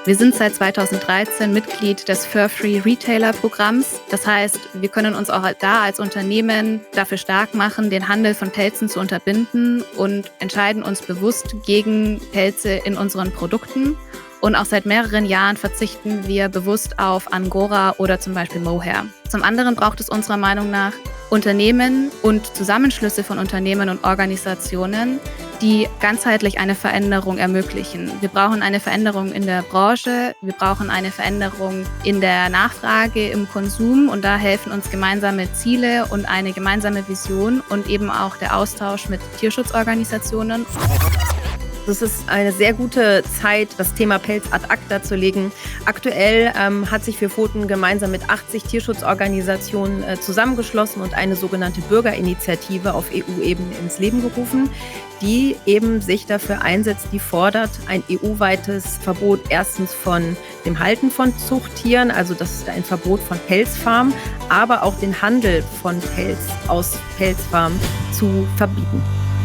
Wir sind seit 2013 Mitglied des Fur-Free Retailer Programms. Das heißt, wir können uns auch da als Unternehmen dafür stark machen, den Handel von Pelzen zu unterbinden und entscheiden uns bewusst gegen Pelze in unseren Produkten. Und auch seit mehreren Jahren verzichten wir bewusst auf Angora oder zum Beispiel Mohair. Zum anderen braucht es unserer Meinung nach Unternehmen und Zusammenschlüsse von Unternehmen und Organisationen, die ganzheitlich eine Veränderung ermöglichen. Wir brauchen eine Veränderung in der Branche, wir brauchen eine Veränderung in der Nachfrage, im Konsum und da helfen uns gemeinsame Ziele und eine gemeinsame Vision und eben auch der Austausch mit Tierschutzorganisationen. Es ist eine sehr gute Zeit, das Thema Pelz ad acta zu legen. Aktuell hat sich Vier Pfoten gemeinsam mit 80 Tierschutzorganisationen zusammengeschlossen und eine sogenannte Bürgerinitiative auf EU-Ebene ins Leben gerufen, die eben sich dafür einsetzt, die fordert ein EU-weites Verbot erstens von dem Halten von Zuchttieren, also das ist ein Verbot von Pelzfarmen, aber auch den Handel von Pelz aus Pelzfarmen zu verbieten.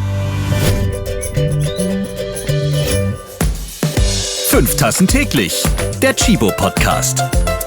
5 Tassen täglich, der Tchibo-Podcast.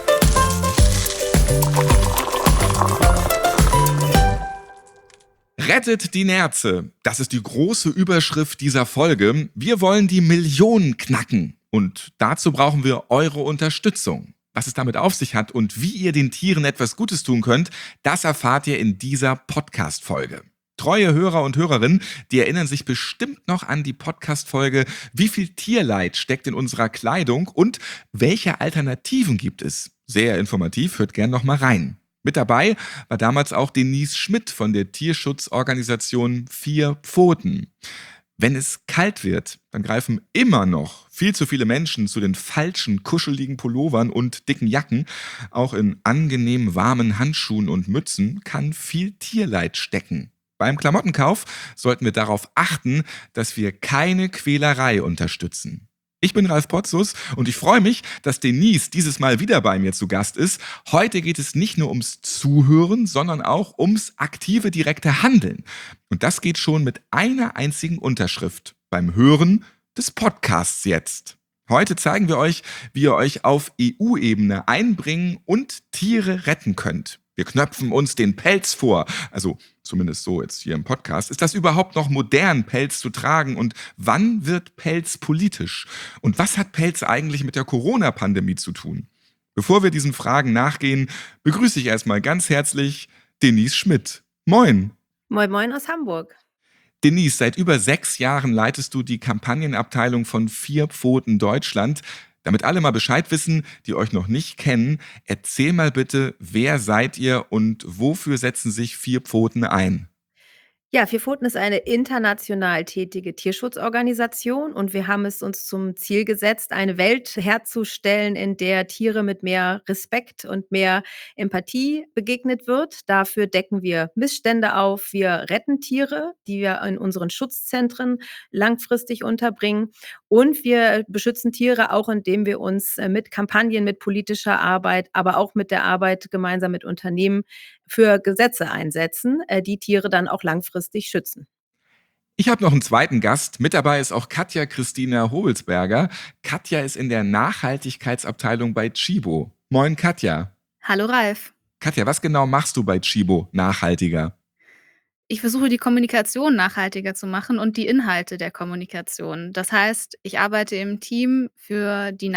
Rettet die Nerze. Das ist die große Überschrift dieser Folge. Wir wollen die Millionen knacken. Und dazu brauchen wir eure Unterstützung. Was es damit auf sich hat und wie ihr den Tieren etwas Gutes tun könnt, das erfahrt ihr in dieser Podcast-Folge. Treue Hörer und Hörerinnen, die erinnern sich bestimmt noch an die Podcast-Folge Wie viel Tierleid steckt in unserer Kleidung und welche Alternativen gibt es? Sehr informativ, hört gern noch mal rein. Mit dabei war damals auch Denise Schmidt von der Tierschutzorganisation Vier Pfoten. Wenn es kalt wird, dann greifen immer noch viel zu viele Menschen zu den falschen, kuscheligen Pullovern und dicken Jacken. Auch in angenehm warmen Handschuhen und Mützen kann viel Tierleid stecken. Beim Klamottenkauf sollten wir darauf achten, dass wir keine Quälerei unterstützen. Ich bin Ralf Potzus und ich freue mich, dass Denise dieses Mal wieder bei mir zu Gast ist. Heute geht es nicht nur ums Zuhören, sondern auch ums aktive, direkte Handeln. Und das geht schon mit einer einzigen Unterschrift beim Hören des Podcasts jetzt. Heute zeigen wir euch, wie ihr euch auf EU-Ebene einbringen und Tiere retten könnt. Wir knöpfen uns den Pelz vor, also zumindest so jetzt hier im Podcast. Ist das überhaupt noch modern, Pelz zu tragen? Und wann wird Pelz politisch? Und was hat Pelz eigentlich mit der Corona-Pandemie zu tun? Bevor wir diesen Fragen nachgehen, begrüße ich erstmal ganz herzlich Denise Schmidt. Moin. Moin Moin aus Hamburg. Denise, seit über 6 Jahren leitest du die Kampagnenabteilung von Vier Pfoten Deutschland. Damit alle mal Bescheid wissen, die euch noch nicht kennen, erzähl mal bitte, wer seid ihr und wofür setzen sich Vier Pfoten ein? Ja, Vier Pfoten ist eine international tätige Tierschutzorganisation und wir haben es uns zum Ziel gesetzt, eine Welt herzustellen, in der Tiere mit mehr Respekt und mehr Empathie begegnet wird. Dafür decken wir Missstände auf, wir retten Tiere, die wir in unseren Schutzzentren langfristig unterbringen und wir beschützen Tiere auch, indem wir uns mit Kampagnen, mit politischer Arbeit, aber auch mit der Arbeit gemeinsam mit Unternehmen für Gesetze einsetzen, die Tiere dann auch langfristig schützen. Ich habe noch einen zweiten Gast. Mit dabei ist auch Katja Christina Hobelsberger. Katja ist in der Nachhaltigkeitsabteilung bei Tchibo. Moin Katja. Hallo Ralf. Katja, was genau machst du bei Tchibo nachhaltiger? Ich versuche die Kommunikation nachhaltiger zu machen und die Inhalte der Kommunikation. Das heißt, ich arbeite im Team für die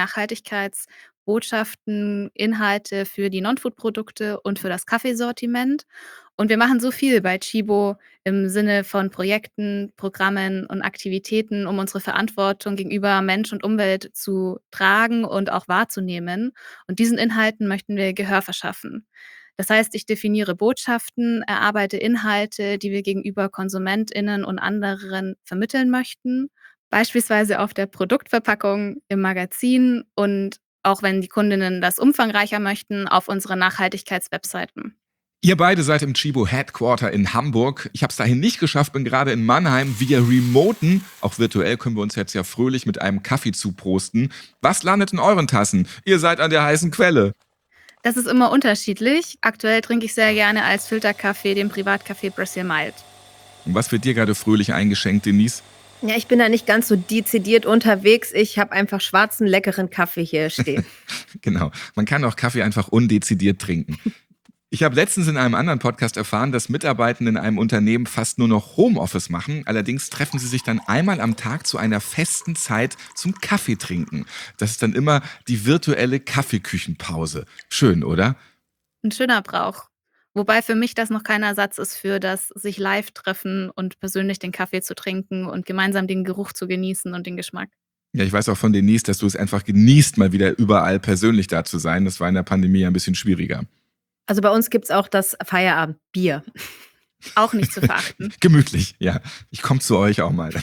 Nachhaltigkeitsbotschaften, Inhalte für die Non-Food-Produkte und für das Kaffeesortiment. Und wir machen so viel bei Tchibo im Sinne von Projekten, Programmen und Aktivitäten, um unsere Verantwortung gegenüber Mensch und Umwelt zu tragen und auch wahrzunehmen. Und diesen Inhalten möchten wir Gehör verschaffen. Das heißt, ich definiere Botschaften, erarbeite Inhalte, die wir gegenüber KonsumentInnen und anderen vermitteln möchten, beispielsweise auf der Produktverpackung, im Magazin und auch wenn die Kundinnen das umfangreicher möchten, auf unseren Nachhaltigkeitswebseiten. Ihr beide seid im Tchibo Headquarter in Hamburg. Ich habe es dahin nicht geschafft, bin gerade in Mannheim. Wir remoten. Auch virtuell können wir uns jetzt ja fröhlich mit einem Kaffee zuprosten. Was landet in euren Tassen? Ihr seid an der heißen Quelle. Das ist immer unterschiedlich. Aktuell trinke ich sehr gerne als Filterkaffee den Privatkaffee Brazil Mild. Und was wird dir gerade fröhlich eingeschenkt, Denise? Ja, ich bin da nicht ganz so dezidiert unterwegs. Ich habe einfach schwarzen, leckeren Kaffee hier stehen. Genau. Man kann auch Kaffee einfach undezidiert trinken. Ich habe letztens in einem anderen Podcast erfahren, dass Mitarbeitende in einem Unternehmen fast nur noch Homeoffice machen. Allerdings treffen sie sich dann einmal am Tag zu einer festen Zeit zum Kaffee trinken. Das ist dann immer die virtuelle Kaffeeküchenpause. Schön, oder? Ein schöner Brauch. Wobei für mich das noch kein Ersatz ist für das sich live treffen und persönlich den Kaffee zu trinken und gemeinsam den Geruch zu genießen und den Geschmack. Ja, ich weiß auch von Denise, dass du es einfach genießt, mal wieder überall persönlich da zu sein. Das war in der Pandemie ja ein bisschen schwieriger. Also bei uns gibt's auch das Feierabendbier. Auch nicht zu verachten. Gemütlich, ja. Ich komme zu euch auch mal.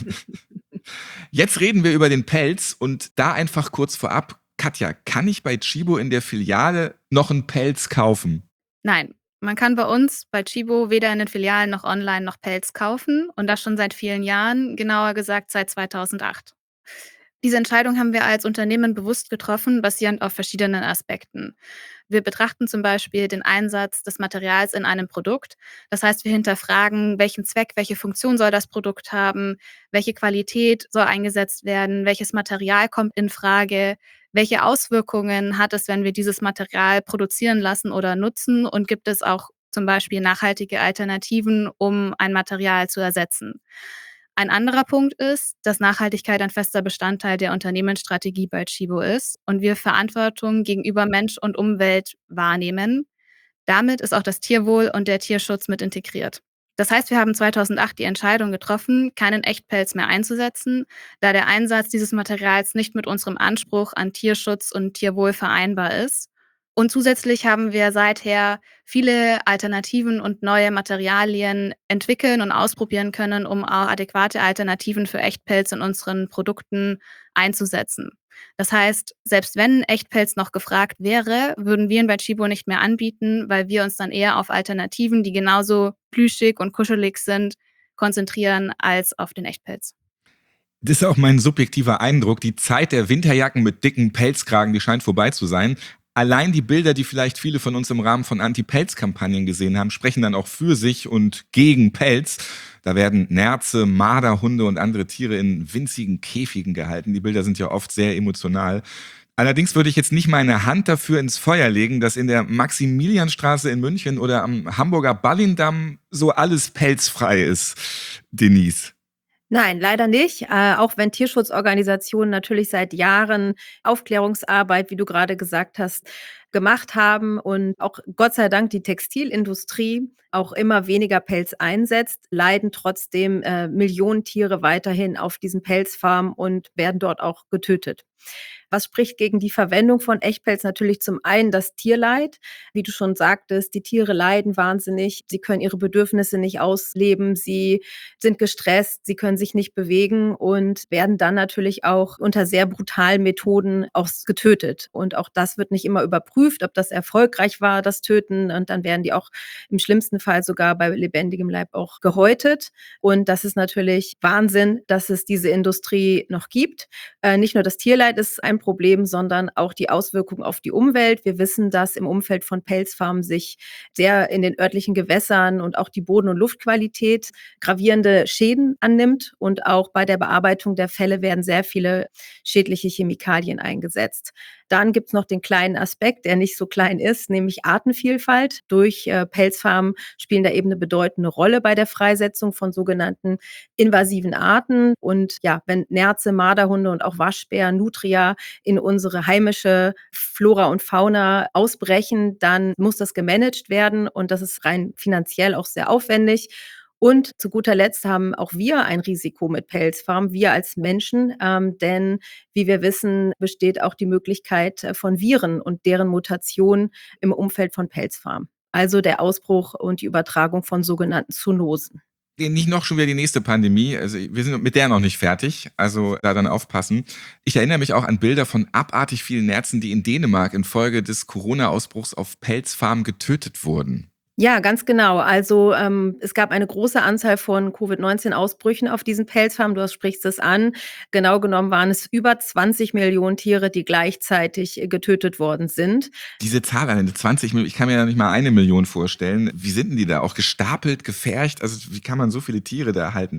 Jetzt reden wir über den Pelz und da einfach kurz vorab. Katja, kann ich bei Tchibo in der Filiale noch einen Pelz kaufen? Nein, man kann bei uns bei Tchibo weder in den Filialen noch online noch Pelz kaufen und das schon seit vielen Jahren, genauer gesagt seit 2008. Diese Entscheidung haben wir als Unternehmen bewusst getroffen, basierend auf verschiedenen Aspekten. Wir betrachten zum Beispiel den Einsatz des Materials in einem Produkt. Das heißt, wir hinterfragen, welchen Zweck, welche Funktion soll das Produkt haben, welche Qualität soll eingesetzt werden, welches Material kommt in Frage, welche Auswirkungen hat es, wenn wir dieses Material produzieren lassen oder nutzen und gibt es auch zum Beispiel nachhaltige Alternativen, um ein Material zu ersetzen. Ein anderer Punkt ist, dass Nachhaltigkeit ein fester Bestandteil der Unternehmensstrategie bei Tchibo ist und wir Verantwortung gegenüber Mensch und Umwelt wahrnehmen. Damit ist auch das Tierwohl und der Tierschutz mit integriert. Das heißt, wir haben 2008 die Entscheidung getroffen, keinen Echtpelz mehr einzusetzen, da der Einsatz dieses Materials nicht mit unserem Anspruch an Tierschutz und Tierwohl vereinbar ist. Und zusätzlich haben wir seither viele Alternativen und neue Materialien entwickeln und ausprobieren können, um auch adäquate Alternativen für Echtpelz in unseren Produkten einzusetzen. Das heißt, selbst wenn Echtpelz noch gefragt wäre, würden wir ihn bei Tchibo nicht mehr anbieten, weil wir uns dann eher auf Alternativen, die genauso plüschig und kuschelig sind, konzentrieren als auf den Echtpelz. Das ist auch mein subjektiver Eindruck. Die Zeit der Winterjacken mit dicken Pelzkragen, die scheint vorbei zu sein. Allein die Bilder, die vielleicht viele von uns im Rahmen von Anti-Pelz-Kampagnen gesehen haben, sprechen dann auch für sich und gegen Pelz. Da werden Nerze, Marderhunde und andere Tiere in winzigen Käfigen gehalten. Die Bilder sind ja oft sehr emotional. Allerdings würde ich jetzt nicht meine Hand dafür ins Feuer legen, dass in der Maximilianstraße in München oder am Hamburger Ballindamm so alles pelzfrei ist. Denise. Nein, leider nicht. Auch wenn Tierschutzorganisationen natürlich seit Jahren Aufklärungsarbeit, wie du gerade gesagt hast, gemacht haben und auch Gott sei Dank die Textilindustrie auch immer weniger Pelz einsetzt, leiden trotzdem Millionen Tiere weiterhin auf diesen Pelzfarmen und werden dort auch getötet. Was spricht gegen die Verwendung von Echtpelz? Natürlich zum einen das Tierleid. Wie du schon sagtest, die Tiere leiden wahnsinnig. Sie können ihre Bedürfnisse nicht ausleben. Sie sind gestresst. Sie können sich nicht bewegen und werden dann natürlich auch unter sehr brutalen Methoden auch getötet. Und auch das wird nicht immer überprüft, ob das erfolgreich war, das Töten. Und dann werden die auch im schlimmsten Fall sogar bei lebendigem Leib auch gehäutet. Und das ist natürlich Wahnsinn, dass es diese Industrie noch gibt. Nicht nur das Tierleid ist ein Problem, sondern auch die Auswirkungen auf die Umwelt. Wir wissen, dass im Umfeld von Pelzfarmen sich sehr in den örtlichen Gewässern und auch die Boden- und Luftqualität gravierende Schäden annimmt. Und auch bei der Bearbeitung der Felle werden sehr viele schädliche Chemikalien eingesetzt. Dann gibt es noch den kleinen Aspekt, der nicht so klein ist, nämlich Artenvielfalt. Durch Pelzfarmen spielen da eben eine bedeutende Rolle bei der Freisetzung von sogenannten invasiven Arten. Und ja, wenn Nerze, Marderhunde und auch Waschbären, Nutria in unsere heimische Flora und Fauna ausbrechen, dann muss das gemanagt werden und das ist rein finanziell auch sehr aufwendig. Und zu guter Letzt haben auch wir ein Risiko mit Pelzfarmen, wir als Menschen, denn wie wir wissen, besteht auch die Möglichkeit von Viren und deren Mutation im Umfeld von Pelzfarmen. Also der Ausbruch und die Übertragung von sogenannten Zoonosen. Nicht noch schon wieder die nächste Pandemie. Also wir sind mit der noch nicht fertig. Also da dann aufpassen. Ich erinnere mich auch an Bilder von abartig vielen Nerzen, die in Dänemark infolge des Corona-Ausbruchs auf Pelzfarmen getötet wurden. Ja, ganz genau. Also es gab eine große Anzahl von Covid-19-Ausbrüchen auf diesen Pelzfarmen. Du sprichst es an. Genau genommen waren es über 20 Millionen Tiere, die gleichzeitig getötet worden sind. Diese Zahl, eine 20 Millionen, ich kann mir ja nicht mal 1 Million vorstellen. Wie sind denn die da? Auch gestapelt, gefärcht? Also wie kann man so viele Tiere da erhalten?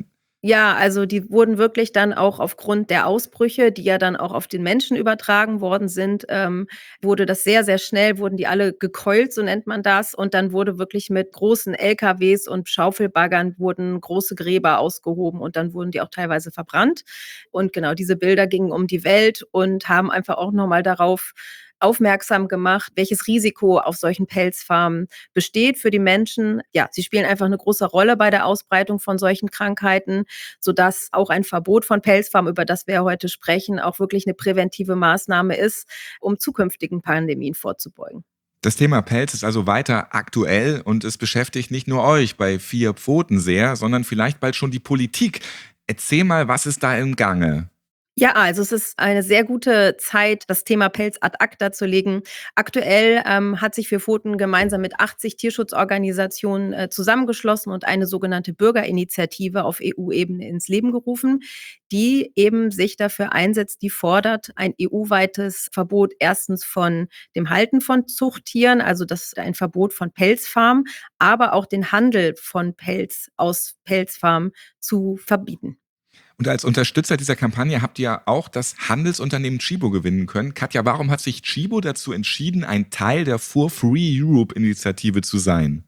Ja, also die wurden wirklich dann auch aufgrund der Ausbrüche, die ja dann auch auf den Menschen übertragen worden sind, wurde das sehr, sehr schnell, wurden die alle gekeult, so nennt man das. Und dann wurde wirklich mit großen LKWs und Schaufelbaggern wurden große Gräber ausgehoben und dann wurden die auch teilweise verbrannt. Und genau, diese Bilder gingen um die Welt und haben einfach auch nochmal darauf aufmerksam gemacht, welches Risiko auf solchen Pelzfarmen besteht für die Menschen. Ja, sie spielen einfach eine große Rolle bei der Ausbreitung von solchen Krankheiten, sodass auch ein Verbot von Pelzfarmen, über das wir heute sprechen, auch wirklich eine präventive Maßnahme ist, um zukünftigen Pandemien vorzubeugen. Das Thema Pelz ist also weiter aktuell und es beschäftigt nicht nur euch bei Vier Pfoten sehr, sondern vielleicht bald schon die Politik. Erzähl mal, was ist da im Gange? Ja, also es ist eine sehr gute Zeit, das Thema Pelz ad acta zu legen. Aktuell hat sich Vier Pfoten gemeinsam mit 80 Tierschutzorganisationen zusammengeschlossen und eine sogenannte Bürgerinitiative auf EU-Ebene ins Leben gerufen, die eben sich dafür einsetzt, die fordert ein EU-weites Verbot erstens von dem Halten von Zuchttieren, also das ist ein Verbot von Pelzfarmen, aber auch den Handel von Pelz aus Pelzfarmen zu verbieten. Und als Unterstützer dieser Kampagne habt ihr auch das Handelsunternehmen Chibo gewinnen können. Katja, warum hat sich Chibo dazu entschieden, ein Teil der For Free Europe Initiative zu sein?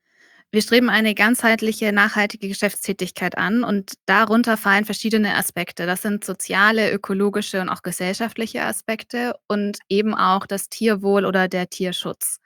Wir streben eine ganzheitliche, nachhaltige Geschäftstätigkeit an und darunter fallen verschiedene Aspekte. Das sind soziale, ökologische und auch gesellschaftliche Aspekte und eben auch das Tierwohl oder der Tierschutz.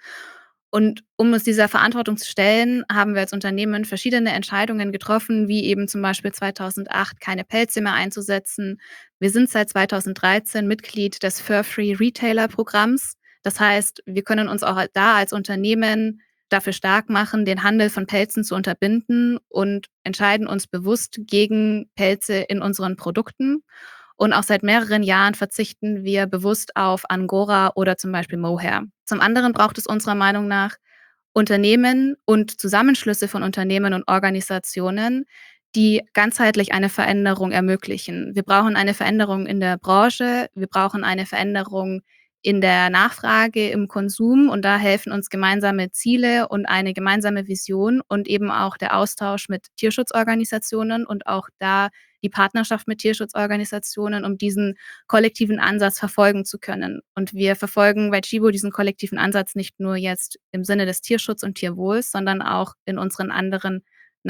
Und um uns dieser Verantwortung zu stellen, haben wir als Unternehmen verschiedene Entscheidungen getroffen, wie eben zum Beispiel 2008 keine Pelze mehr einzusetzen. Wir sind seit 2013 Mitglied des Fur-Free Retailer Programms. Das heißt, wir können uns auch da als Unternehmen dafür stark machen, den Handel von Pelzen zu unterbinden und entscheiden uns bewusst gegen Pelze in unseren Produkten. Und auch seit mehreren Jahren verzichten wir bewusst auf Angora oder zum Beispiel Mohair. Zum anderen braucht es unserer Meinung nach Unternehmen und Zusammenschlüsse von Unternehmen und Organisationen, die ganzheitlich eine Veränderung ermöglichen. Wir brauchen eine Veränderung in der Branche, wir brauchen eine Veränderung in der Nachfrage, im Konsum und da helfen uns gemeinsame Ziele und eine gemeinsame Vision und eben auch der Austausch mit Tierschutzorganisationen und auch da die Partnerschaft mit Tierschutzorganisationen, um diesen kollektiven Ansatz verfolgen zu können. Und wir verfolgen bei Chibo diesen kollektiven Ansatz nicht nur jetzt im Sinne des Tierschutz und Tierwohls, sondern auch in unseren anderen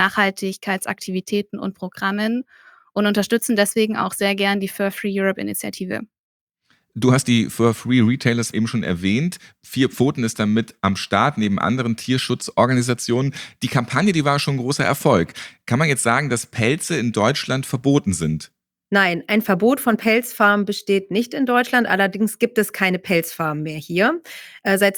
Nachhaltigkeitsaktivitäten und Programmen und unterstützen deswegen auch sehr gern die Fur Free Europe Initiative. Du hast die For Free Retailers eben schon erwähnt. Vier Pfoten ist damit am Start, neben anderen Tierschutzorganisationen. Die Kampagne, die war schon ein großer Erfolg. Kann man jetzt sagen, dass Pelze in Deutschland verboten sind? Nein, ein Verbot von Pelzfarmen besteht nicht in Deutschland. Allerdings gibt es keine Pelzfarmen mehr hier. Seit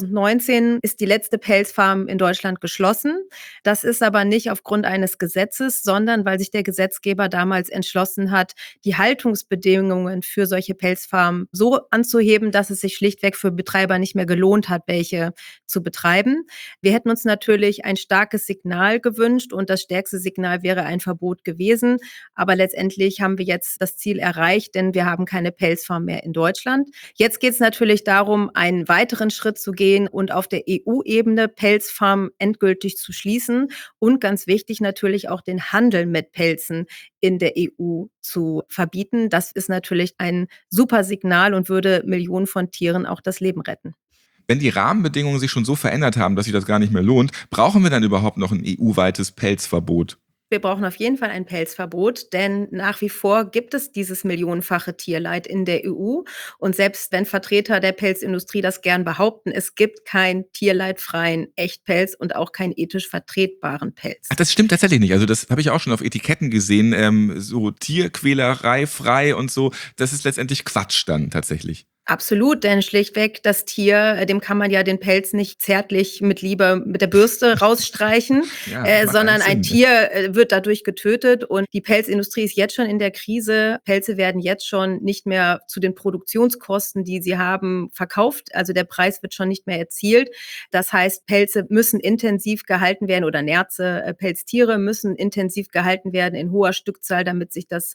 2019 ist die letzte Pelzfarm in Deutschland geschlossen. Das ist aber nicht aufgrund eines Gesetzes, sondern weil sich der Gesetzgeber damals entschlossen hat, die Haltungsbedingungen für solche Pelzfarmen so anzuheben, dass es sich schlichtweg für Betreiber nicht mehr gelohnt hat, welche zu betreiben. Wir hätten uns natürlich ein starkes Signal gewünscht und das stärkste Signal wäre ein Verbot gewesen. Aber letztendlich haben wir jetzt das Ziel erreicht, denn wir haben keine Pelzfarm mehr in Deutschland. Jetzt geht es natürlich darum, einen weiteren Schritt zu gehen und auf der EU-Ebene Pelzfarmen endgültig zu schließen und ganz wichtig natürlich auch den Handel mit Pelzen in der EU zu verbieten. Das ist natürlich ein super Signal und würde Millionen von Tieren auch das Leben retten. Wenn die Rahmenbedingungen sich schon so verändert haben, dass sich das gar nicht mehr lohnt, brauchen wir dann überhaupt noch ein EU-weites Pelzverbot? Wir brauchen auf jeden Fall ein Pelzverbot, denn nach wie vor gibt es dieses millionenfache Tierleid in der EU. Und selbst wenn Vertreter der Pelzindustrie das gern behaupten, es gibt keinen tierleidfreien Echtpelz und auch keinen ethisch vertretbaren Pelz. Ach, das stimmt tatsächlich nicht. Also das habe ich auch schon auf Etiketten gesehen. So Tierquälerei frei und so. Das ist letztendlich Quatsch dann tatsächlich. Absolut, denn schlichtweg das Tier, dem kann man ja den Pelz nicht zärtlich mit Liebe mit der Bürste rausstreichen, Ja, macht sondern keinen ein Sinn. Tier wird dadurch getötet und die Pelzindustrie ist jetzt schon in der Krise. Pelze werden jetzt schon nicht mehr zu den Produktionskosten, die sie haben, verkauft. Also der Preis wird schon nicht mehr erzielt. Das heißt, Pelze müssen intensiv gehalten werden oder Nerze, Pelztiere müssen intensiv gehalten werden in hoher Stückzahl, damit sich das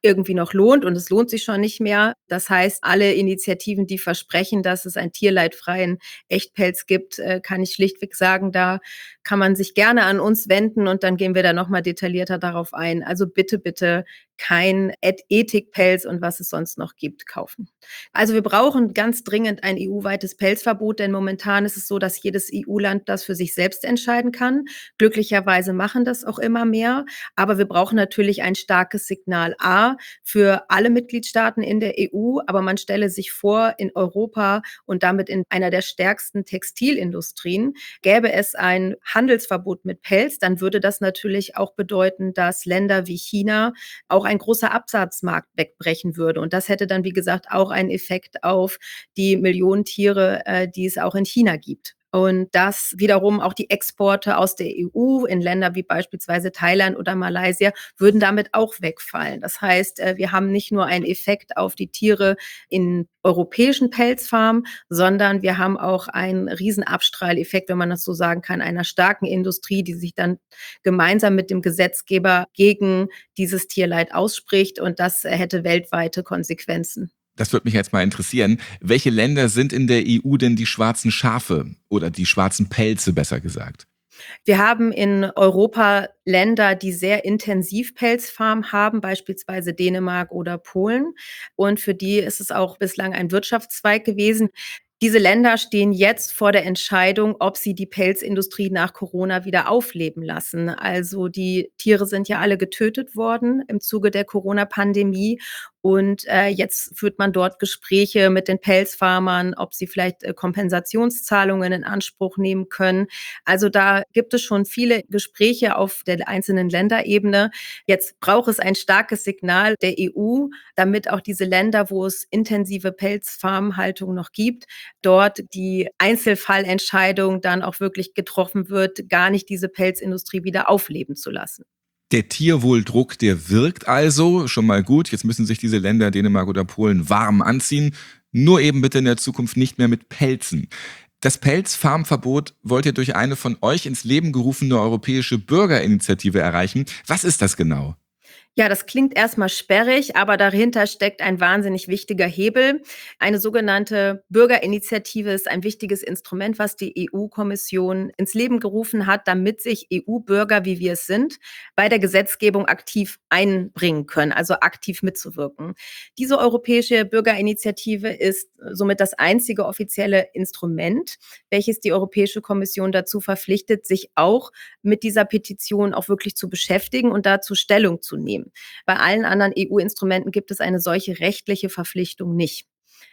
irgendwie noch lohnt und es lohnt sich schon nicht mehr. Das heißt, alle Initiativen, die versprechen, dass es einen tierleidfreien Echtpelz gibt, kann ich schlichtweg sagen, da kann man sich gerne an uns wenden und dann gehen wir da nochmal detaillierter darauf ein. Also bitte, bitte kein Ethikpelz und was es sonst noch gibt, kaufen. Also wir brauchen ganz dringend ein EU-weites Pelzverbot, denn momentan ist es so, dass jedes EU-Land das für sich selbst entscheiden kann. Glücklicherweise machen das auch immer mehr, aber wir brauchen natürlich ein starkes Signal A für alle Mitgliedstaaten in der EU, aber man stelle sich vor, in Europa und damit in einer der stärksten Textilindustrien gäbe es ein Handelsverbot mit Pelz, dann würde das natürlich auch bedeuten, dass Länder wie China auch ein großer Absatzmarkt wegbrechen würde. Und das hätte dann, wie gesagt, auch einen Effekt auf die Millionen Tiere, die es auch in China gibt. Und das wiederum auch die Exporte aus der EU in Länder wie beispielsweise Thailand oder Malaysia würden damit auch wegfallen. Das heißt, wir haben nicht nur einen Effekt auf die Tiere in europäischen Pelzfarmen, sondern wir haben auch einen riesen Abstrahleffekt, wenn man das so sagen kann, einer starken Industrie, die sich dann gemeinsam mit dem Gesetzgeber gegen dieses Tierleid ausspricht. Und das hätte weltweite Konsequenzen. Das würde mich jetzt mal interessieren. Welche Länder sind in der EU denn die schwarzen Schafe oder die schwarzen Pelze, besser gesagt? Wir haben in Europa Länder, die sehr intensiv Pelzfarmen haben, beispielsweise Dänemark oder Polen. Und für die ist es auch bislang ein Wirtschaftszweig gewesen. Diese Länder stehen jetzt vor der Entscheidung, ob sie die Pelzindustrie nach Corona wieder aufleben lassen. Also die Tiere sind ja alle getötet worden im Zuge der Corona-Pandemie. Und jetzt führt man dort Gespräche mit den Pelzfarmern, ob sie vielleicht Kompensationszahlungen in Anspruch nehmen können. Also da gibt es schon viele Gespräche auf der einzelnen Länderebene. Jetzt braucht es ein starkes Signal der EU, damit auch diese Länder, wo es intensive Pelzfarmhaltung noch gibt, dort die Einzelfallentscheidung dann auch wirklich getroffen wird, gar nicht diese Pelzindustrie wieder aufleben zu lassen. Der Tierwohldruck, der wirkt also schon mal gut. Jetzt müssen sich diese Länder, Dänemark oder Polen, warm anziehen. Nur eben bitte in der Zukunft nicht mehr mit Pelzen. Das Pelzfarmverbot wollt ihr durch eine von euch ins Leben gerufene europäische Bürgerinitiative erreichen. Was ist das genau? Ja, das klingt erstmal sperrig, aber dahinter steckt ein wahnsinnig wichtiger Hebel. Eine sogenannte Bürgerinitiative ist ein wichtiges Instrument, was die EU-Kommission ins Leben gerufen hat, damit sich EU-Bürger, wie wir es sind, bei der Gesetzgebung aktiv einbringen können, also aktiv mitzuwirken. Diese europäische Bürgerinitiative ist somit das einzige offizielle Instrument, welches die Europäische Kommission dazu verpflichtet, sich auch mit dieser Petition auch wirklich zu beschäftigen und dazu Stellung zu nehmen. Bei allen anderen EU-Instrumenten gibt es eine solche rechtliche Verpflichtung nicht.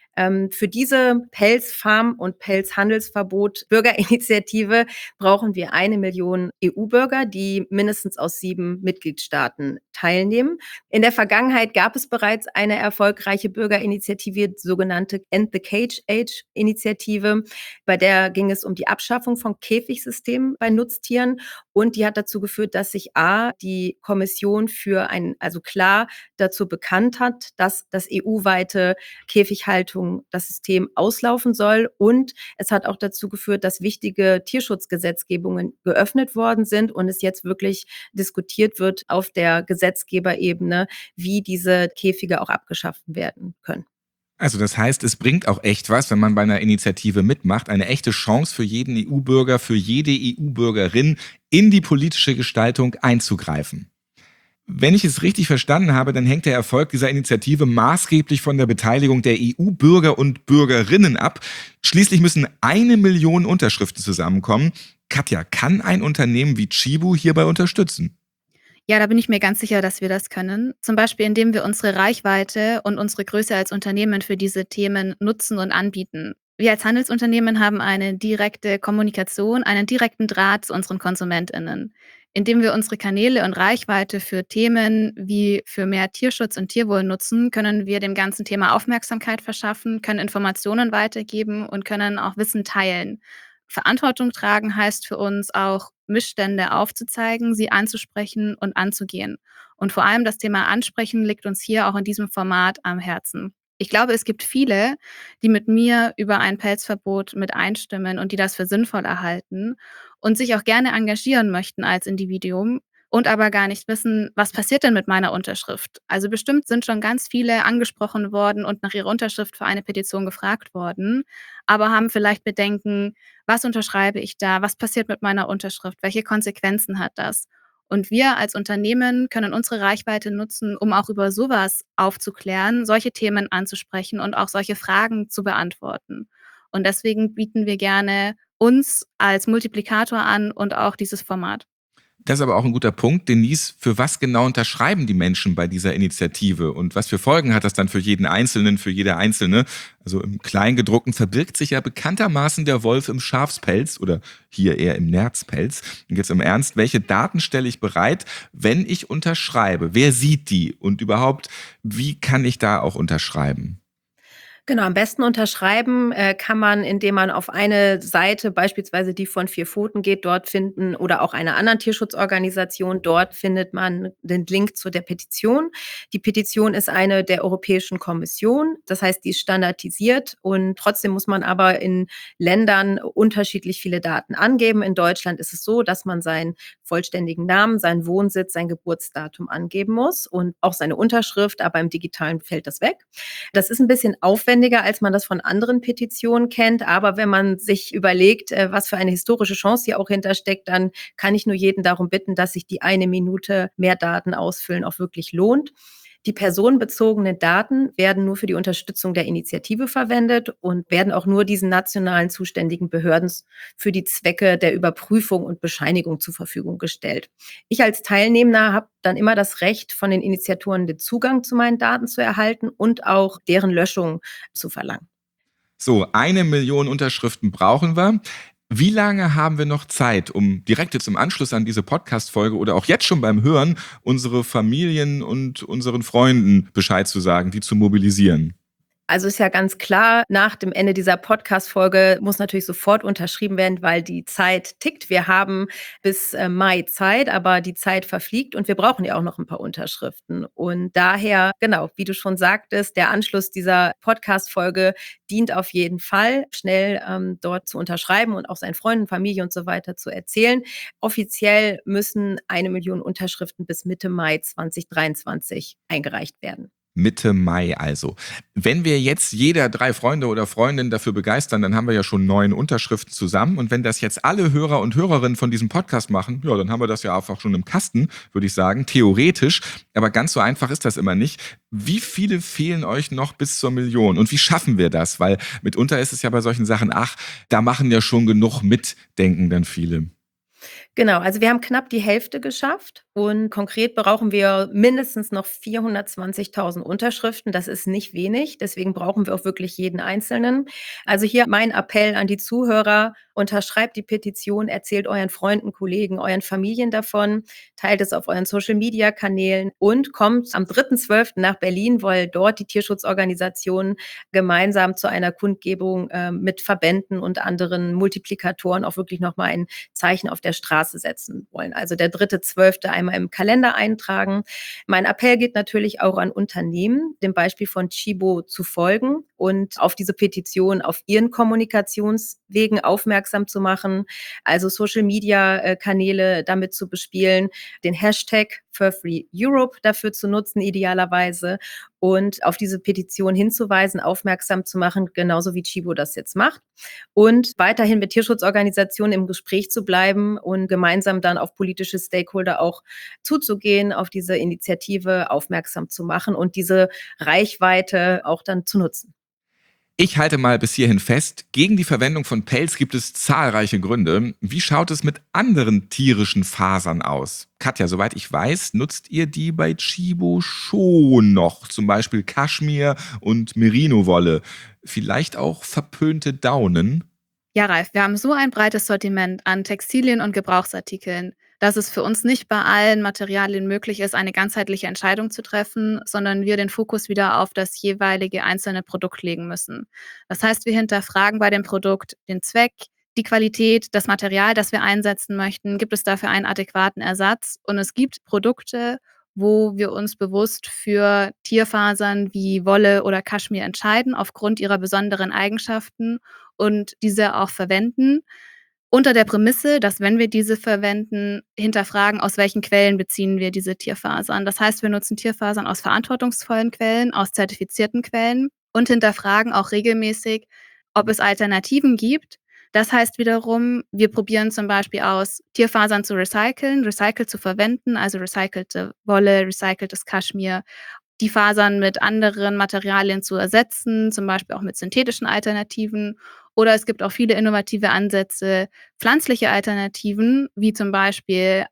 Für diese Pelzfarm- und Pelzhandelsverbot Bürgerinitiative brauchen wir 1 Million EU-Bürger, die mindestens aus 7 Mitgliedstaaten teilnehmen. In der Vergangenheit gab es bereits eine erfolgreiche Bürgerinitiative, die sogenannte End the Cage Age Initiative. Bei der ging es um die Abschaffung von Käfigsystemen bei Nutztieren und die hat dazu geführt, dass sich die Kommission also klar dazu bekannt hat, dass das EU-weite Käfighaltung das System auslaufen soll. Und es hat auch dazu geführt, dass wichtige Tierschutzgesetzgebungen geöffnet worden sind und es jetzt wirklich diskutiert wird auf der Gesetzgeberebene, wie diese Käfige auch abgeschafft werden können. Also das heißt, es bringt auch echt was, wenn man bei einer Initiative mitmacht. Eine echte Chance für jeden EU-Bürger, für jede EU-Bürgerin, in die politische Gestaltung einzugreifen. Wenn ich es richtig verstanden habe, dann hängt der Erfolg dieser Initiative maßgeblich von der Beteiligung der EU-Bürger und Bürgerinnen ab. Schließlich müssen 1 Million Unterschriften zusammenkommen. Katja, kann ein Unternehmen wie Tchibo hierbei unterstützen? Ja, da bin ich mir ganz sicher, dass wir das können. Zum Beispiel, indem wir unsere Reichweite und unsere Größe als Unternehmen für diese Themen nutzen und anbieten. Wir als Handelsunternehmen haben eine direkte Kommunikation, einen direkten Draht zu unseren KonsumentInnen. Indem wir unsere Kanäle und Reichweite für Themen wie für mehr Tierschutz und Tierwohl nutzen, können wir dem ganzen Thema Aufmerksamkeit verschaffen, können Informationen weitergeben und können auch Wissen teilen. Verantwortung tragen heißt für uns auch, Missstände aufzuzeigen, sie anzusprechen und anzugehen. Und vor allem das Thema Ansprechen liegt uns hier auch in diesem Format am Herzen. Ich glaube, es gibt viele, die mit mir über ein Pelzverbot mit einstimmen und die das für sinnvoll erhalten und sich auch gerne engagieren möchten als Individuum. und aber gar nicht wissen, was passiert denn mit meiner Unterschrift? Also bestimmt sind schon ganz viele angesprochen worden und nach ihrer Unterschrift für eine Petition gefragt worden, aber haben vielleicht Bedenken, was unterschreibe ich da? Was passiert mit meiner Unterschrift? Welche Konsequenzen hat das? Und wir als Unternehmen können unsere Reichweite nutzen, um auch über sowas aufzuklären, solche Themen anzusprechen und auch solche Fragen zu beantworten. Und deswegen bieten wir gerne uns als Multiplikator an und auch dieses Format. Das ist aber auch ein guter Punkt. Denise, für was genau unterschreiben die Menschen bei dieser Initiative? Und was für Folgen hat das dann für jeden Einzelnen, für jede Einzelne? Also im Kleingedruckten verbirgt sich ja bekanntermaßen der Wolf im Schafspelz oder hier eher im Nerzpelz. Und jetzt im Ernst, welche Daten stelle ich bereit, wenn ich unterschreibe? Wer sieht die? Und überhaupt, wie kann ich da auch unterschreiben? Genau, am besten unterschreiben kann man, indem man auf eine Seite, beispielsweise die von Vier Pfoten geht, dort finden oder auch einer anderen Tierschutzorganisation. Dort findet man den Link zu der Petition. Die Petition ist eine der Europäischen Kommission. Das heißt, die ist standardisiert und trotzdem muss man aber in Ländern unterschiedlich viele Daten angeben. In Deutschland ist es so, dass man seinen vollständigen Namen, seinen Wohnsitz, sein Geburtsdatum angeben muss und auch seine Unterschrift, aber im Digitalen fällt das weg. Das ist ein bisschen aufwendiger, als man das von anderen Petitionen kennt. Aber wenn man sich überlegt, was für eine historische Chance hier auch hintersteckt, dann kann ich nur jeden darum bitten, dass sich die 1 Minute mehr Daten ausfüllen auch wirklich lohnt. Die personenbezogenen Daten werden nur für die Unterstützung der Initiative verwendet und werden auch nur diesen nationalen zuständigen Behörden für die Zwecke der Überprüfung und Bescheinigung zur Verfügung gestellt. Ich als Teilnehmer habe dann immer das Recht, von den Initiatoren den Zugang zu meinen Daten zu erhalten und auch deren Löschung zu verlangen. So, 1 Million Unterschriften brauchen wir. Wie lange haben wir noch Zeit, um direkt jetzt im Anschluss an diese Podcast-Folge oder auch jetzt schon beim Hören unsere Familien und unseren Freunden Bescheid zu sagen, die zu mobilisieren? Also ist ja ganz klar, nach dem Ende dieser Podcast-Folge muss natürlich sofort unterschrieben werden, weil die Zeit tickt. Wir haben bis Mai Zeit, aber die Zeit verfliegt und wir brauchen ja auch noch ein paar Unterschriften. Und daher, genau, wie du schon sagtest, der Anschluss dieser Podcast-Folge dient auf jeden Fall, schnell dort zu unterschreiben und auch seinen Freunden, Familie und so weiter zu erzählen. Offiziell müssen 1 Million Unterschriften bis Mitte Mai 2023 eingereicht werden. Mitte Mai also. Wenn wir jetzt jeder 3 Freunde oder Freundinnen dafür begeistern, dann haben wir ja schon 9 Unterschriften zusammen. Und wenn das jetzt alle Hörer und Hörerinnen von diesem Podcast machen, ja, dann haben wir das ja einfach schon im Kasten, würde ich sagen, theoretisch. Aber ganz so einfach ist das immer nicht. Wie viele fehlen euch noch bis zur Million? Und wie schaffen wir das? Weil mitunter ist es ja bei solchen Sachen, ach, da machen ja schon genug mit, denken dann viele. Genau, also wir haben knapp die Hälfte geschafft und konkret brauchen wir mindestens noch 420.000 Unterschriften. Das ist nicht wenig, deswegen brauchen wir auch wirklich jeden Einzelnen. Also hier mein Appell an die Zuhörer: Unterschreibt die Petition, erzählt euren Freunden, Kollegen, euren Familien davon, teilt es auf euren Social-Media-Kanälen und kommt am 3.12. nach Berlin, weil dort die Tierschutzorganisationen gemeinsam zu einer Kundgebung mit Verbänden und anderen Multiplikatoren auch wirklich nochmal ein Zeichen auf der Straße setzen wollen. Also der 3.12. einmal im Kalender eintragen. Mein Appell geht natürlich auch an Unternehmen, dem Beispiel von Chibo zu folgen und auf diese Petition auf ihren Kommunikationswegen aufmerksam zu machen, also Social-Media-Kanäle damit zu bespielen, den Hashtag #FurFreeEurope dafür zu nutzen, idealerweise, und auf diese Petition hinzuweisen, aufmerksam zu machen, genauso wie Chibo das jetzt macht. Und weiterhin mit Tierschutzorganisationen im Gespräch zu bleiben und gemeinsam dann auf politische Stakeholder auch zuzugehen, auf diese Initiative aufmerksam zu machen und diese Reichweite auch dann zu nutzen. Ich halte mal bis hierhin fest, gegen die Verwendung von Pelz gibt es zahlreiche Gründe. Wie schaut es mit anderen tierischen Fasern aus? Katja, soweit ich weiß, nutzt ihr die bei Chibo schon noch. Zum Beispiel Kaschmir und Merino-Wolle. Vielleicht auch verpönte Daunen. Ja, Ralf, wir haben so ein breites Sortiment an Textilien und Gebrauchsartikeln, dass es für uns nicht bei allen Materialien möglich ist, eine ganzheitliche Entscheidung zu treffen, sondern wir den Fokus wieder auf das jeweilige einzelne Produkt legen müssen. Das heißt, wir hinterfragen bei dem Produkt den Zweck, die Qualität, das Material, das wir einsetzen möchten. Gibt es dafür einen adäquaten Ersatz? Und es gibt Produkte, wo wir uns bewusst für Tierfasern wie Wolle oder Kaschmir entscheiden, aufgrund ihrer besonderen Eigenschaften und diese auch verwenden. unter der Prämisse, dass, wenn wir diese verwenden, hinterfragen, aus welchen Quellen beziehen wir diese Tierfasern. Das heißt, wir nutzen Tierfasern aus verantwortungsvollen Quellen, aus zertifizierten Quellen und hinterfragen auch regelmäßig, ob es Alternativen gibt. Das heißt wiederum, wir probieren zum Beispiel aus, Tierfasern zu recyceln, recycelt zu verwenden, also recycelte Wolle, recyceltes Kaschmir, die Fasern mit anderen Materialien zu ersetzen, zum Beispiel auch mit synthetischen Alternativen. Oder es gibt auch viele innovative Ansätze, pflanzliche Alternativen, wie zum Beispiel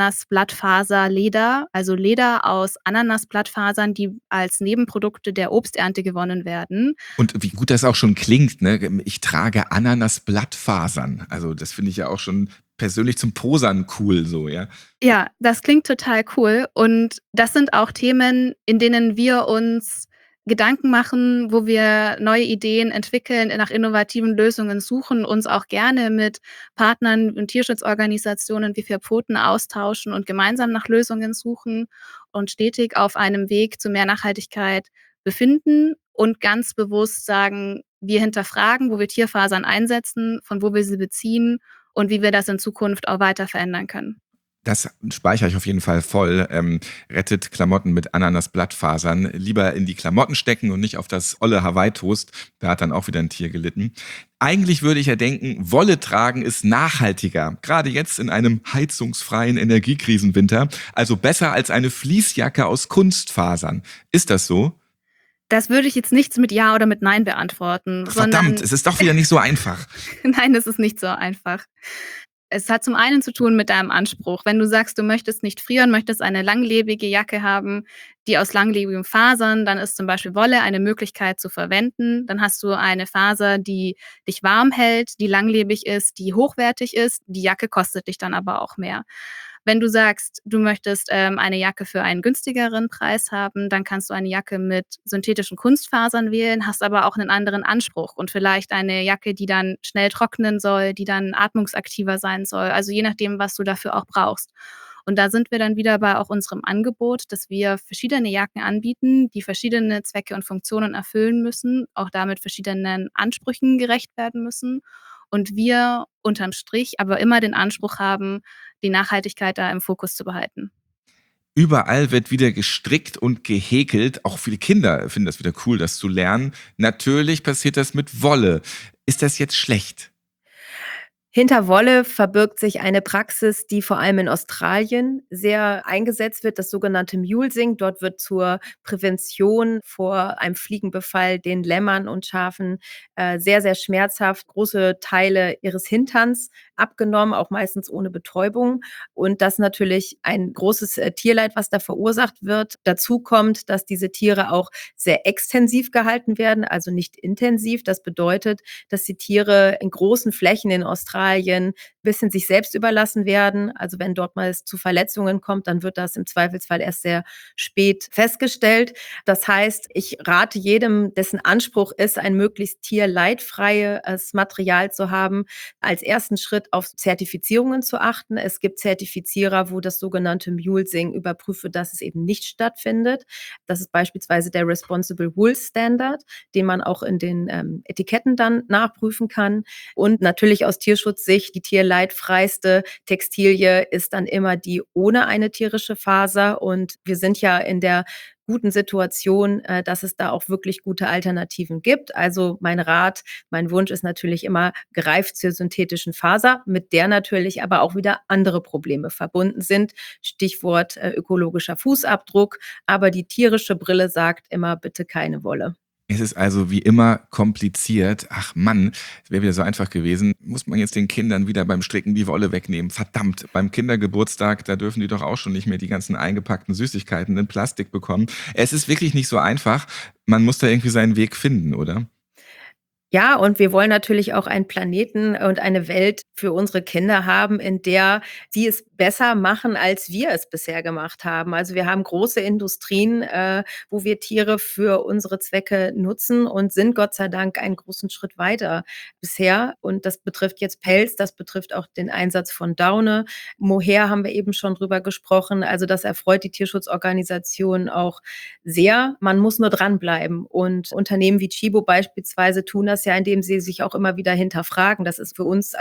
Ananasblattfaserleder, also Leder aus Ananasblattfasern, die als Nebenprodukte der Obsternte gewonnen werden. Und wie gut das auch schon klingt, ne? Ich trage Ananasblattfasern. Also das finde ich ja auch schon persönlich zum Posern cool so, ja. Ja, das klingt total cool und das sind auch Themen, in denen wir uns Gedanken machen, wo wir neue Ideen entwickeln, nach innovativen Lösungen suchen, uns auch gerne mit Partnern und Tierschutzorganisationen wie Vier Pfoten austauschen und gemeinsam nach Lösungen suchen und stetig auf einem Weg zu mehr Nachhaltigkeit befinden und ganz bewusst sagen, wir hinterfragen, wo wir Tierfasern einsetzen, von wo wir sie beziehen und wie wir das in Zukunft auch weiter verändern können. Das speichere ich auf jeden Fall voll. Rettet Klamotten mit Ananasblattfasern. Lieber in die Klamotten stecken und nicht auf das olle Hawaii-Toast. Da hat dann auch wieder ein Tier gelitten. Eigentlich würde ich ja denken, Wolle tragen ist nachhaltiger. Gerade jetzt in einem heizungsfreien Energiekrisenwinter. Also besser als eine Fließjacke aus Kunstfasern. Ist das so? Das würde ich jetzt nicht mit Ja oder mit Nein beantworten, Verdammt, es ist doch wieder nicht so einfach. Nein, es ist nicht so einfach. Es hat zum einen zu tun mit deinem Anspruch. Wenn du sagst, du möchtest nicht frieren, möchtest eine langlebige Jacke haben, die aus langlebigen Fasern, dann ist zum Beispiel Wolle eine Möglichkeit zu verwenden. Dann hast du eine Faser, die dich warm hält, die langlebig ist, die hochwertig ist. Die Jacke kostet dich dann aber auch mehr. Wenn du sagst, du möchtest eine Jacke für einen günstigeren Preis haben, dann kannst du eine Jacke mit synthetischen Kunstfasern wählen, hast aber auch einen anderen Anspruch und vielleicht eine Jacke, die dann schnell trocknen soll, die dann atmungsaktiver sein soll, also je nachdem, was du dafür auch brauchst. Und da sind wir dann wieder bei auch unserem Angebot, dass wir verschiedene Jacken anbieten, die verschiedene Zwecke und Funktionen erfüllen müssen, auch damit verschiedenen Ansprüchen gerecht werden müssen. Und wir unterm Strich aber immer den Anspruch haben, die Nachhaltigkeit da im Fokus zu behalten. Überall wird wieder gestrickt und gehäkelt. Auch viele Kinder finden das wieder cool, das zu lernen. Natürlich passiert das mit Wolle. Ist das jetzt schlecht? Hinter Wolle verbirgt sich eine Praxis, die vor allem in Australien sehr eingesetzt wird, das sogenannte Mulesing. Dort wird zur Prävention vor einem Fliegenbefall den Lämmern und Schafen sehr, sehr schmerzhaft große Teile ihres Hinterns abgenommen, auch meistens ohne Betäubung. Und das natürlich ein großes Tierleid, was da verursacht wird. Dazu kommt, dass diese Tiere auch sehr extensiv gehalten werden, also nicht intensiv. Das bedeutet, dass die Tiere in großen Flächen in Australien ein bisschen sich selbst überlassen werden. Also wenn dort mal es zu Verletzungen kommt, dann wird das im Zweifelsfall erst sehr spät festgestellt. Das heißt, ich rate jedem, dessen Anspruch ist, ein möglichst tierleidfreies Material zu haben, als ersten Schritt auf Zertifizierungen zu achten. Es gibt Zertifizierer, wo das sogenannte Mulesing überprüft wird, dass es eben nicht stattfindet. Das ist beispielsweise der Responsible Wool Standard, den man auch in den Etiketten dann nachprüfen kann. Und natürlich aus Tierschutzsicht, die tierleidfreiste Textilie ist dann immer die ohne eine tierische Faser. Und wir sind ja in der guten Situation, dass es da auch wirklich gute Alternativen gibt. Also mein Rat, mein Wunsch ist natürlich immer gereift zur synthetischen Faser, mit der natürlich aber auch wieder andere Probleme verbunden sind. Stichwort ökologischer Fußabdruck. Aber die tierische Brille sagt immer, bitte keine Wolle. Es ist also wie immer kompliziert. Ach Mann, es wäre wieder so einfach gewesen. Muss man jetzt den Kindern wieder beim Stricken die Wolle wegnehmen? Verdammt, beim Kindergeburtstag, da dürfen die doch auch schon nicht mehr die ganzen eingepackten Süßigkeiten in Plastik bekommen. Es ist wirklich nicht so einfach. Man muss da irgendwie seinen Weg finden, oder? Ja, und wir wollen natürlich auch einen Planeten und eine Welt für unsere Kinder haben, in der sie es besser machen, als wir es bisher gemacht haben. Also wir haben große Industrien, wo wir Tiere für unsere Zwecke nutzen und sind Gott sei Dank einen großen Schritt weiter bisher. Und das betrifft jetzt Pelz, das betrifft auch den Einsatz von Daune. Mohair haben wir eben schon drüber gesprochen. Also das erfreut die Tierschutzorganisationen auch sehr. Man muss nur dranbleiben. Und Unternehmen wie Chibo beispielsweise tun das ja, indem sie sich auch immer wieder hinterfragen. Das ist für uns als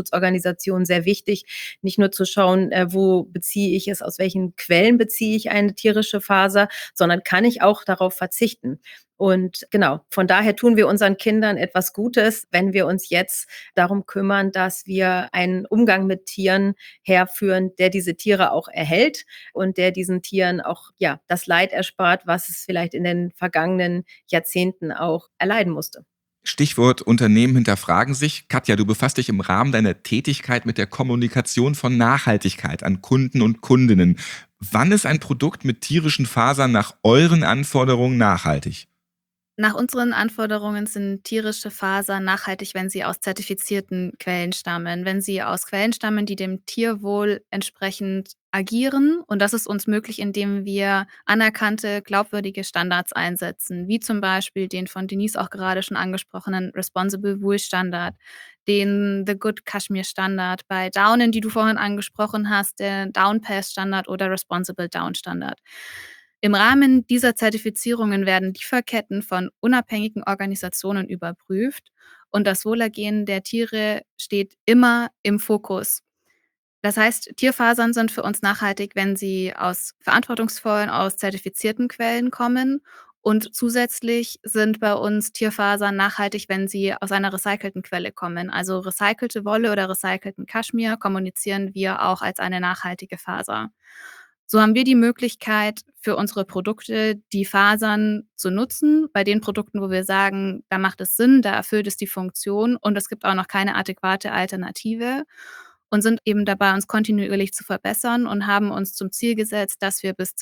Tierschutzorganisationen sehr wichtig, nicht nur zu schauen, wo beziehe ich es, aus welchen Quellen beziehe ich eine tierische Faser, sondern kann ich auch darauf verzichten. Und genau, von daher tun wir unseren Kindern etwas Gutes, wenn wir uns jetzt darum kümmern, dass wir einen Umgang mit Tieren herführen, der diese Tiere auch erhält und der diesen Tieren auch das Leid erspart, was es vielleicht in den vergangenen Jahrzehnten auch erleiden musste. Stichwort Unternehmen hinterfragen sich. Katja, du befasst dich im Rahmen deiner Tätigkeit mit der Kommunikation von Nachhaltigkeit an Kunden und Kundinnen. Wann ist ein Produkt mit tierischen Fasern nach euren Anforderungen nachhaltig? Nach unseren Anforderungen sind tierische Fasern nachhaltig, wenn sie aus zertifizierten Quellen stammen, wenn sie aus Quellen stammen, die dem Tierwohl entsprechend agieren. Und das ist uns möglich, indem wir anerkannte, glaubwürdige Standards einsetzen, wie zum Beispiel den von Denise auch gerade schon angesprochenen Responsible Wool Standard, den The Good Kashmir Standard, bei Daunen, die du vorhin angesprochen hast, der Down Pass Standard oder Responsible Down Standard. Im Rahmen dieser Zertifizierungen werden Lieferketten von unabhängigen Organisationen überprüft und das Wohlergehen der Tiere steht immer im Fokus. Das heißt, Tierfasern sind für uns nachhaltig, wenn sie aus verantwortungsvollen, aus zertifizierten Quellen kommen. Und zusätzlich sind bei uns Tierfasern nachhaltig, wenn sie aus einer recycelten Quelle kommen. Also recycelte Wolle oder recycelten Kaschmir kommunizieren wir auch als eine nachhaltige Faser. So haben wir die Möglichkeit, für unsere Produkte die Fasern zu nutzen. Bei den Produkten, wo wir sagen, da macht es Sinn, da erfüllt es die Funktion und es gibt auch noch keine adäquate Alternative und sind eben dabei, uns kontinuierlich zu verbessern und haben uns zum Ziel gesetzt, dass wir bis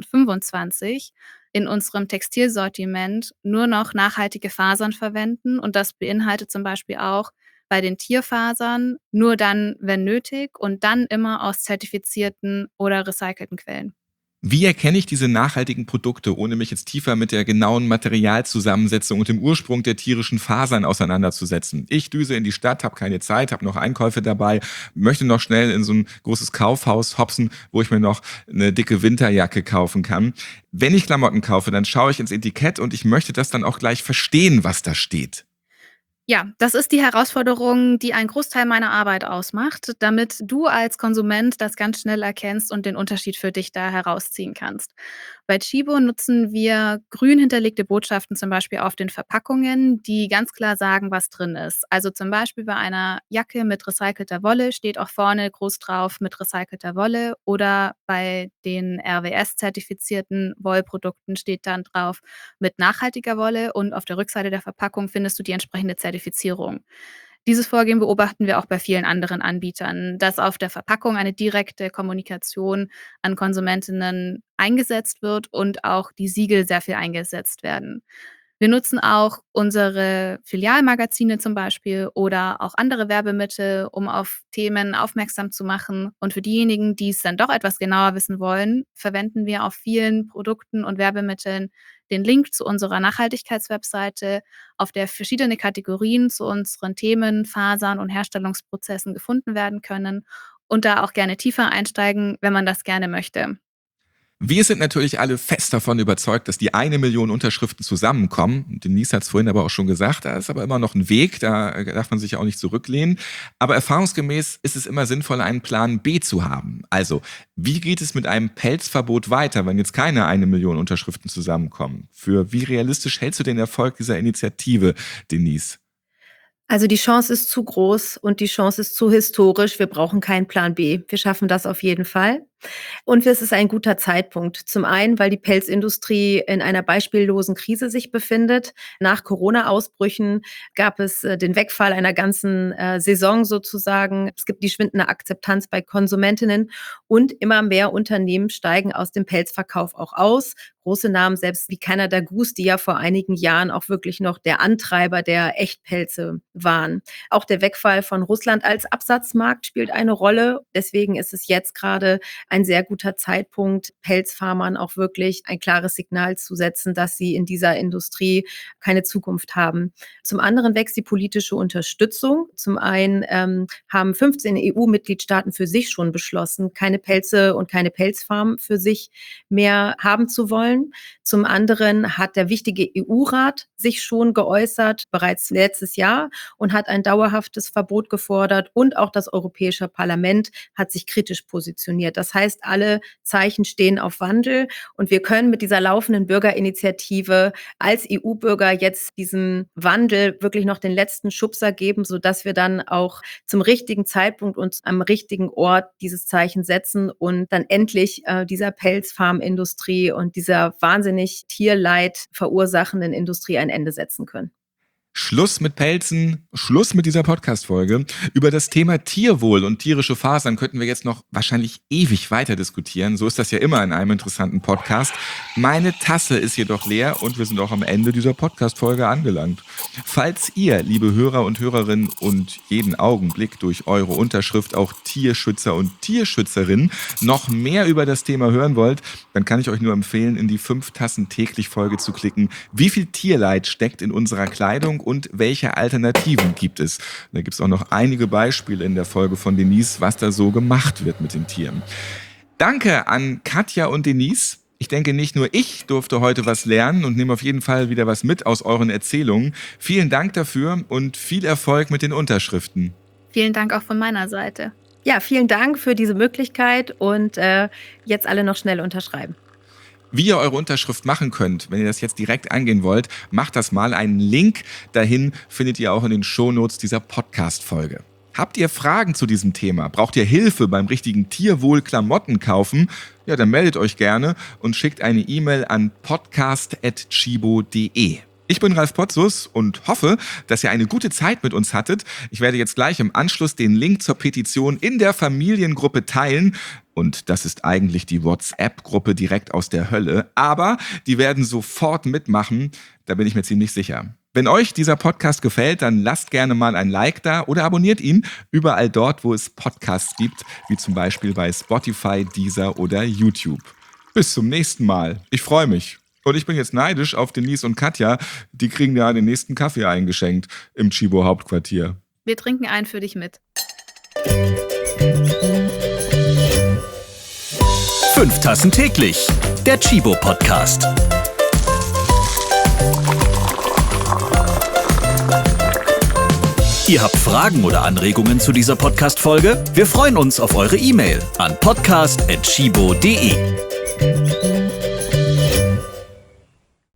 2025 in unserem Textilsortiment nur noch nachhaltige Fasern verwenden. Und das beinhaltet zum Beispiel auch bei den Tierfasern nur dann, wenn nötig und dann immer aus zertifizierten oder recycelten Quellen. Wie erkenne ich diese nachhaltigen Produkte, ohne mich jetzt tiefer mit der genauen Materialzusammensetzung und dem Ursprung der tierischen Fasern auseinanderzusetzen? Ich düse in die Stadt, habe keine Zeit, habe noch Einkäufe dabei, möchte noch schnell in so ein großes Kaufhaus hopsen, wo ich mir noch eine dicke Winterjacke kaufen kann. Wenn ich Klamotten kaufe, dann schaue ich ins Etikett und ich möchte das dann auch gleich verstehen, was da steht. Ja, das ist die Herausforderung, die einen Großteil meiner Arbeit ausmacht, damit du als Konsument das ganz schnell erkennst und den Unterschied für dich da herausziehen kannst. Bei Chibo nutzen wir grün hinterlegte Botschaften zum Beispiel auf den Verpackungen, die ganz klar sagen, was drin ist. Also zum Beispiel bei einer Jacke mit recycelter Wolle steht auch vorne groß drauf mit recycelter Wolle oder bei den RWS-zertifizierten Wollprodukten steht dann drauf mit nachhaltiger Wolle und auf der Rückseite der Verpackung findest du die entsprechende Zertifizierung. Dieses Vorgehen beobachten wir auch bei vielen anderen Anbietern, dass auf der Verpackung eine direkte Kommunikation an Konsumentinnen eingesetzt wird und auch die Siegel sehr viel eingesetzt werden. Wir nutzen auch unsere Filialmagazine zum Beispiel oder auch andere Werbemittel, um auf Themen aufmerksam zu machen. Und für diejenigen, die es dann doch etwas genauer wissen wollen, verwenden wir auf vielen Produkten und Werbemitteln den Link zu unserer Nachhaltigkeitswebseite, auf der verschiedene Kategorien zu unseren Themen, Fasern und Herstellungsprozessen gefunden werden können und da auch gerne tiefer einsteigen, wenn man das gerne möchte. Wir sind natürlich alle fest davon überzeugt, dass die 1 Million Unterschriften zusammenkommen. Denise hat es vorhin aber auch schon gesagt, da ist aber immer noch ein Weg, da darf man sich auch nicht zurücklehnen. Aber erfahrungsgemäß ist es immer sinnvoll, einen Plan B zu haben. Also, wie geht es mit einem Pelzverbot weiter, wenn jetzt keine 1 Million Unterschriften zusammenkommen? Für wie realistisch hältst du den Erfolg dieser Initiative, Denise? Also die Chance ist zu groß und die Chance ist zu historisch. Wir brauchen keinen Plan B. Wir schaffen das auf jeden Fall. Und es ist ein guter Zeitpunkt. Zum einen, weil die Pelzindustrie in einer beispiellosen Krise sich befindet. Nach Corona-Ausbrüchen gab es den Wegfall einer ganzen Saison sozusagen. Es gibt die schwindende Akzeptanz bei Konsumentinnen und immer mehr Unternehmen steigen aus dem Pelzverkauf auch aus. Große Namen, selbst wie Canada Goose, die ja vor einigen Jahren auch wirklich noch der Antreiber der Echtpelze waren. Auch der Wegfall von Russland als Absatzmarkt spielt eine Rolle. Deswegen ist es jetzt gerade ein sehr guter Zeitpunkt, Pelzfarmern auch wirklich ein klares Signal zu setzen, dass sie in dieser Industrie keine Zukunft haben. Zum anderen wächst die politische Unterstützung. Zum einen haben 15 EU-Mitgliedstaaten für sich schon beschlossen, keine Pelze und keine Pelzfarmen für sich mehr haben zu wollen. Zum anderen hat der wichtige EU-Rat sich schon geäußert, bereits letztes Jahr, und hat ein dauerhaftes Verbot gefordert. Und auch das Europäische Parlament hat sich kritisch positioniert. Das heißt, alle Zeichen stehen auf Wandel. Und wir können mit dieser laufenden Bürgerinitiative als EU-Bürger jetzt diesem Wandel wirklich noch den letzten Schubser geben, sodass wir dann auch zum richtigen Zeitpunkt und am richtigen Ort dieses Zeichen setzen und dann endlich dieser Pelzfarmindustrie und dieser wahnsinnig Tierleid verursachenden Industrie ein Ende setzen können. Schluss mit Pelzen, Schluss mit dieser Podcast-Folge. Über das Thema Tierwohl und tierische Fasern könnten wir jetzt noch wahrscheinlich ewig weiter diskutieren. So ist das ja immer in einem interessanten Podcast. Meine Tasse ist jedoch leer und wir sind auch am Ende dieser Podcast-Folge angelangt. Falls ihr, liebe Hörer und Hörerinnen, und jeden Augenblick durch eure Unterschrift auch Tierschützer und Tierschützerinnen noch mehr über das Thema hören wollt, dann kann ich euch nur empfehlen, in die 5 Tassen täglich Folge zu klicken. Wie viel Tierleid steckt in unserer Kleidung und welche Alternativen gibt es? Da gibt es auch noch einige Beispiele in der Folge von Denise, was da so gemacht wird mit den Tieren. Danke an Katja und Denise. Ich denke, nicht nur ich durfte heute was lernen und nehme auf jeden Fall wieder was mit aus euren Erzählungen. Vielen Dank dafür und viel Erfolg mit den Unterschriften. Vielen Dank auch von meiner Seite. Ja, vielen Dank für diese Möglichkeit und jetzt alle noch schnell unterschreiben. Wie ihr eure Unterschrift machen könnt, wenn ihr das jetzt direkt angehen wollt, macht das mal. Einen Link dahin findet ihr auch in den Shownotes dieser Podcast-Folge. Habt ihr Fragen zu diesem Thema? Braucht ihr Hilfe beim richtigen Tierwohl-Klamotten kaufen? Ja, dann meldet euch gerne und schickt eine E-Mail an podcast@chibo.de. Ich bin Ralf Potzus und hoffe, dass ihr eine gute Zeit mit uns hattet. Ich werde jetzt gleich im Anschluss den Link zur Petition in der Familiengruppe teilen. Und das ist eigentlich die WhatsApp-Gruppe direkt aus der Hölle. Aber die werden sofort mitmachen, da bin ich mir ziemlich sicher. Wenn euch dieser Podcast gefällt, dann lasst gerne mal ein Like da oder abonniert ihn überall dort, wo es Podcasts gibt, wie zum Beispiel bei Spotify, Deezer oder YouTube. Bis zum nächsten Mal. Ich freue mich. Und ich bin jetzt neidisch auf Denise und Katja. Die kriegen ja den nächsten Kaffee eingeschenkt im Chibo-Hauptquartier. Wir trinken einen für dich mit. 5 Tassen täglich. Der Chibo-Podcast. Ihr habt Fragen oder Anregungen zu dieser Podcast-Folge? Wir freuen uns auf eure E-Mail an podcast@chibo.de.